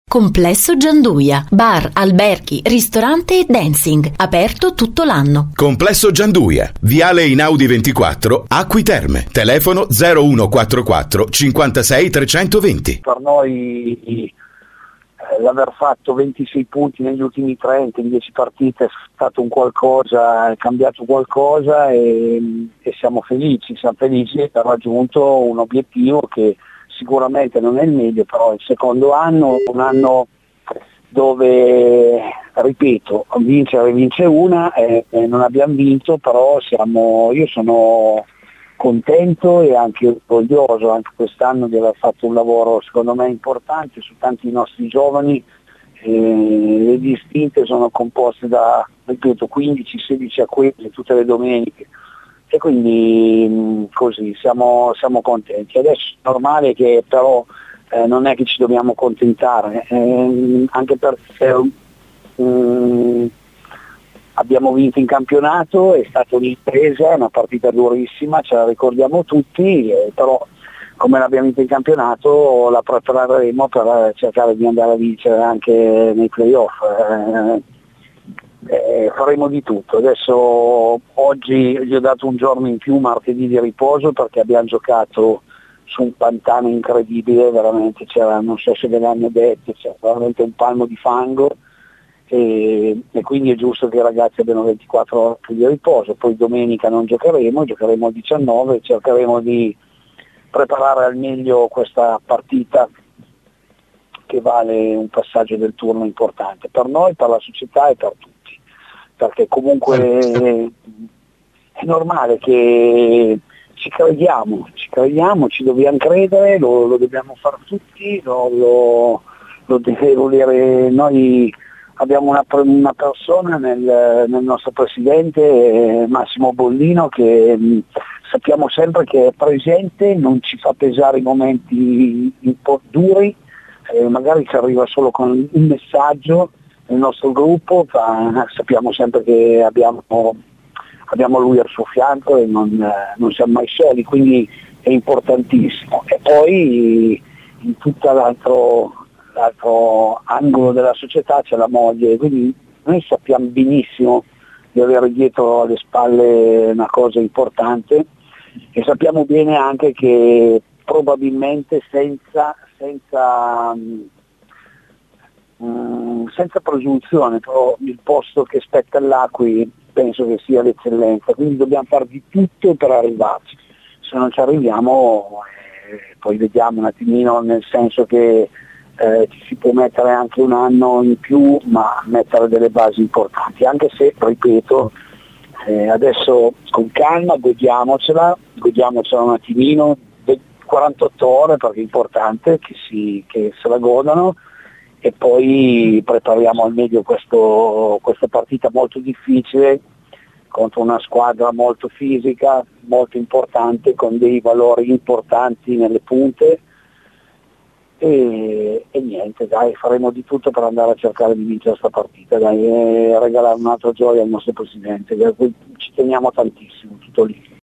Complesso Gianduia. Bar, alberghi, ristorante e dancing. Aperto tutto l'anno. Complesso Gianduia. Viale Einaudi 24, Acqui Terme. Telefono 0144 56 320. Per noi l'aver fatto 26 punti negli ultimi 30 in 10 partite è stato un qualcosa, è cambiato qualcosa e siamo felici di aver raggiunto un obiettivo che sicuramente non è il meglio, però il secondo anno, un anno dove, ripeto, vincere vince una e non abbiamo vinto, però io sono contento e anche orgoglioso anche quest'anno di aver fatto un lavoro secondo me importante su tanti nostri giovani. Le distinte sono composte da, ripeto, 15-16 acquisti tutte le domeniche e quindi così siamo contenti. Adesso è normale che però non è che ci dobbiamo accontentare, anche perché abbiamo vinto in campionato, è stata un'impresa, una partita durissima, ce la ricordiamo tutti, però come l'abbiamo vinto in campionato la prepareremo per cercare di andare a vincere anche nei playoff. Faremo di tutto. Adesso oggi gli ho dato un giorno in più, martedì di riposo, perché abbiamo giocato su un pantano incredibile, veramente c'era, non so se ve l'hanno detto, c'era veramente un palmo di fango e quindi è giusto che i ragazzi abbiano 24 ore di riposo. Poi domenica non giocheremo il 19 e cercheremo di preparare al meglio questa partita che vale un passaggio del turno importante per noi, per la società e per tutti, perché comunque è normale che ci crediamo, ci dobbiamo credere, lo dobbiamo fare tutti, lo deve volere. Noi abbiamo una persona nel nostro presidente Massimo Bollino che sappiamo sempre che è presente, non ci fa pesare i momenti un po' duri, magari ci arriva solo con un messaggio nel nostro gruppo, sappiamo sempre che abbiamo lui al suo fianco e non siamo mai soli, quindi è importantissimo. E poi in tutto l'altro angolo della società c'è la moglie, quindi noi sappiamo benissimo di avere dietro alle spalle una cosa importante e sappiamo bene anche che probabilmente senza presunzione, però il posto che spetta all'Acqui penso che sia l'eccellenza, quindi dobbiamo fare di tutto per arrivarci. Se non ci arriviamo poi vediamo un attimino, nel senso che ci si può mettere anche un anno in più, ma mettere delle basi importanti, anche se, ripeto, adesso con calma godiamocela un attimino, 48 ore, perché è importante che se la godano, e poi prepariamo al meglio questa partita molto difficile contro una squadra molto fisica, molto importante, con dei valori importanti nelle punte e niente, dai, faremo di tutto per andare a cercare di vincere questa partita, dai, e regalare un'altra gioia al nostro presidente, a cui ci teniamo tantissimo, tutto lì.